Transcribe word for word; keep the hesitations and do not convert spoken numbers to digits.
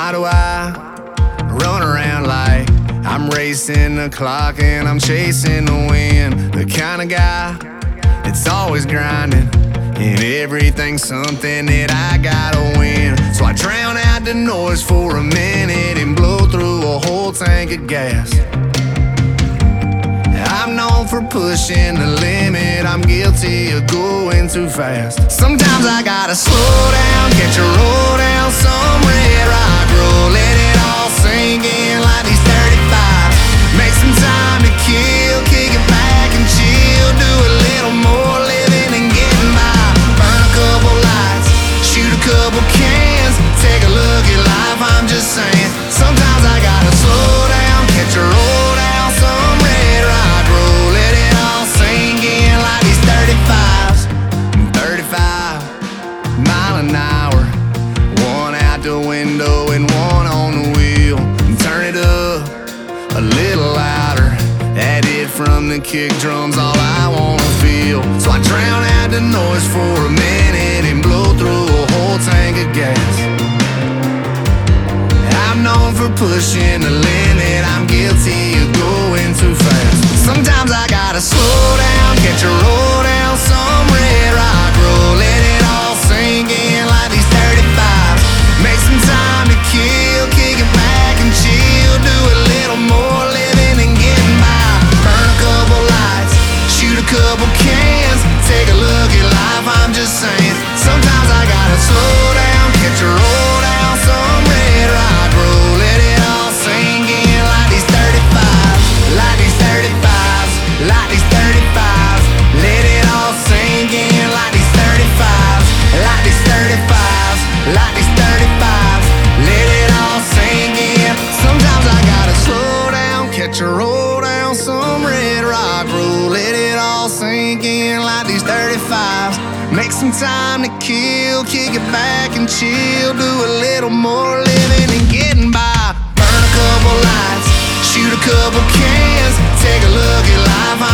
Why do I run around like I'm racing the clock and I'm chasing the wind? The kind of guy that's always grinding, and everything's something that I gotta win. So I drown out the noise for a minute and blow through a whole tank of gas. I'm known for pushing the limit, I'm guilty of going too fast. Sometimes I gotta slow down, get your roll down, some red rock roll, let it all sink in like these thirty-fives. Make some time to kill, kick it back and chill, do a little more living and getting by. Burn a couple lights, shoot a couple cans, take a look at life, I'm just saying. Sometimes I gotta slow down, catch a roll down, some red rock roll, let it all sink in like these thirty-fives. thirty-five mile an hour, one out the window and one on the wheel. Turn it up a little louder, that hit from the kick drums, all I wanna feel. So I drown out the noise for a minute and blow through a whole tank of gas. I'm known for pushing the limit, I'm guilty of going too fast. Sometimes I gotta slow down, get your roll down, some red rock roll, let it all sink in like these thirty-fives. Make some time to kill, kick it back and chill, do a little more living and getting by. Burn a couple lights, shoot a couple cans, take a look at life, I'm just saying. Sometimes I gotta slow down, get your roll down, some red rock roll, let it all sink in like these thirty-fives, like these thirty-fives, like these thirty-fives, let it all sink in like these thirty-fives, like these thirty-fives, like these thirty-fives, let it all sink in. Sometimes I gotta slow down, catch a roll down, some red rock roll, let it all sink in like these thirty-fives. Make some time to kill, kick it back and chill, do a little more living and getting by. Burn a couple lights, shoot a couple cans, take a look at life,